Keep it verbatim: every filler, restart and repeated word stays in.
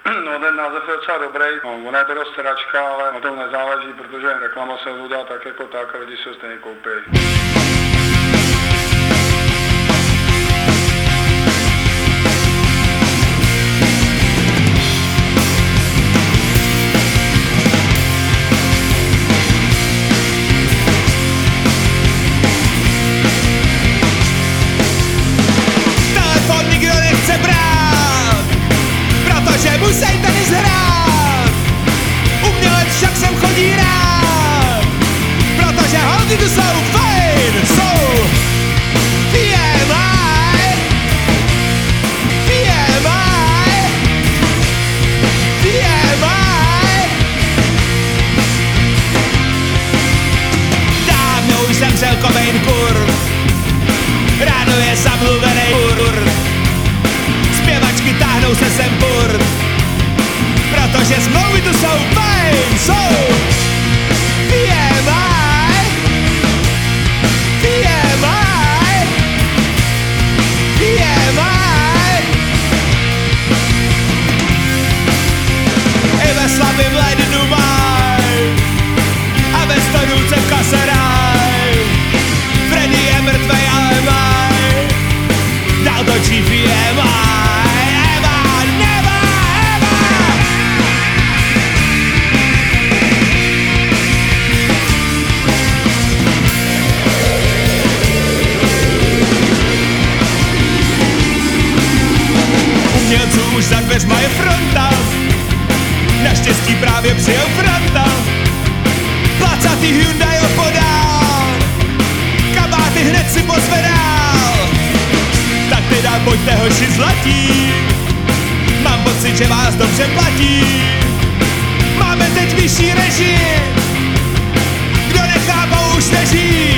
No, ten název je docela dobrý. No, ona je to dost sračka, ale na tom nezáleží, protože reklama se udělá tak jako tak a lidi se stejně koupí. Telefon nikdo nechce brát, protože musí tenis hrát. Umělec však sem chodí rád, protože holky tu jsou fajn, jsou B M I, B M I, B M I. Dávno už jsem celkovejn kurv, ráno je zamluvenej furt. Zpěvačky táhnou se sem furt, protože smlouvy tu jsou fajn, jsou B M I, B M I, B M I. I ve slabým lednu maj a ve stodůlce v kaseraj. Freddy je mrtvej, ale maj dál točí B M I. Eva, neva, Eva. Umělců už za dveřma je fronta, naštěstí právě přijel Franta. Placatý Hyundai opodál, kabáty hned si pozvedal. Tak teda pojďte hoši zlatí, mám pocit, že vás dobře platí. Máme teď vyšší režii, kdo nechápou už nežijí.